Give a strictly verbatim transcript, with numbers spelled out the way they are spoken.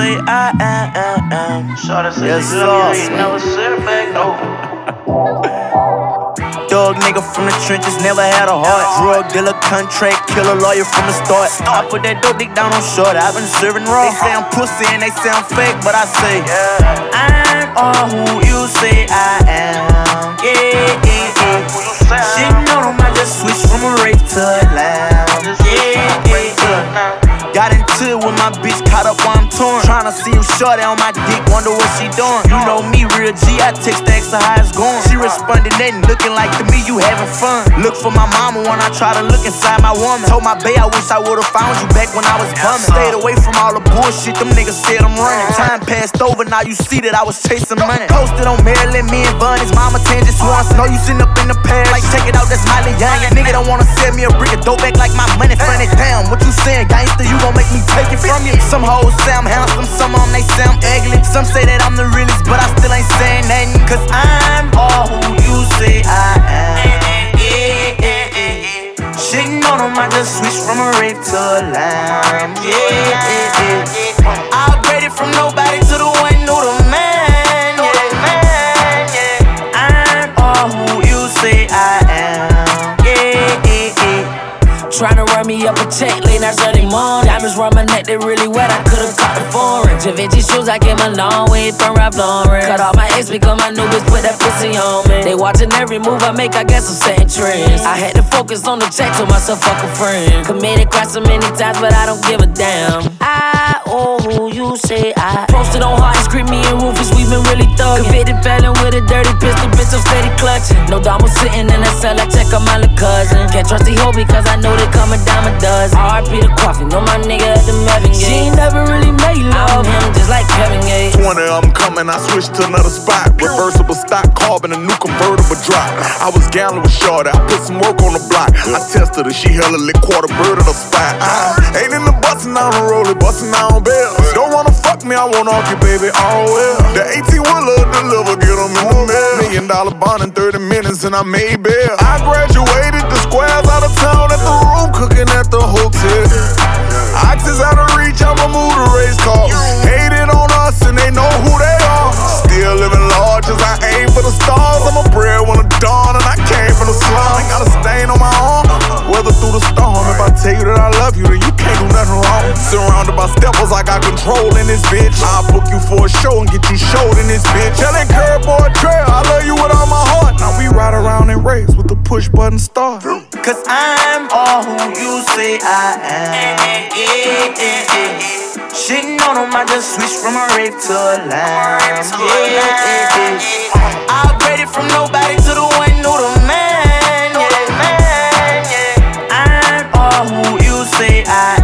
say I am. Shorty say Yes, you love me, sir. you never said it back, no. Dog nigga from the trenches, never had a heart. Drug dealer, contract killer, lawyer from the start. I put that dope dick down on short, I've been serving raw. They say I'm pussy and they say I'm fake, but I say I'm all who you say I am. Yeah, yeah, yeah. Shit know them, I just switched from a rape to a lounge. Yeah, yeah, yeah. Got into it with my bitch, caught up while I'm torn. Tryna see if shorty on my dick, wonder what she doing. You know me, real G, I text the extra how it's going. She responded, nothing, looking like to me, you having fun. Look for my mama when I try to look inside my woman. Told my bae I wish I would've found you back when I was bumming. Stayed away from all the bullshit, them niggas said I'm running. Time passed over, now you see that I was chasing money. Posted on Maryland, me and Bunny's mama Tangent Swanson. Know you sitting up in the past, like check it out, that's Miley Young. Nigga don't wanna sell me a brick of dope back like my money funny. Damn, what you saying, gangster, you gon' make me take it from you. Some hoes say I'm handsome, some of them they say I'm ugly. Some say that I'm the realest, but I still ain't saying nothing. Cause I'm all who you say I am. Yeah, yeah, yeah. Shitting on them, I just switched from a rape to a lime. Yeah, yeah, yeah. I upgraded from nobody to the one who the man. Yeah, man, yeah. I'm all who you say I am. Yeah, yeah, yeah. Tryna run me up a check late night Sunday morning. Diamonds round my neck, they really wet, I could've caught the foreign. Givenchy shoes, I came a long way from Ralph Lauren. Cut off my ex because my new bitch put that pussy on me. They watching every move I make, I guess I'm setting trends. I had to focus on the check, told myself fuck a friend. Committed crime so many times, but I don't give a damn. I owe who you say I posted on hard and scream me and Rufus, we been really thuggin'. Convicted felon with a dirty pistol, bitch, I'm steady clutching. No dime was sitting in that cell, I check on my little cousin. Can't trust the hoe because I know they come a dime a dozen. R I P the coffee, know my nigga at the Melvin Gate. She ain't never really made love, him just like Kevin Gates. twenty of them coming, I switched to another spot. Reversible stock, carbon, a new convertible drop. I was gambling with Shorty, I put some work on the block. I tested her, she hella lit, quarter bird of the spot. I ain't in the bustin' on the roller, bustin' on bills. Don't wanna fuck me, I want off you, baby, all well. The eighteen wheeler deliver, get them in the mail. Million dollar bond in thirty minutes and I made bail. I graduated the squares out of town at the room, cooking at the hotel. Oxys out of reach, I'ma move the race cars. Hated on us and they know who they are. Still living large as I aim for the stars. I'm a breadwinner dawn and I came from the slum. Ain't got a stain on my arm, weather through the storm. If I tell you that I love you, then you can't do nothing wrong. Surrounded by steppers, I got control in this bitch. I'll book you for a show and get you showed in this bitch. Yelling curb or a trail, I love you with all my heart. Now we ride around in race with the push button start. Cause I'm all who you say I am. Yeah, yeah, yeah. Shitting on them, I just switched from a rape to a lime. Yeah, yeah, yeah. I upgraded from nobody to the one who the man. Yeah, man, yeah. I'm all who you say I am.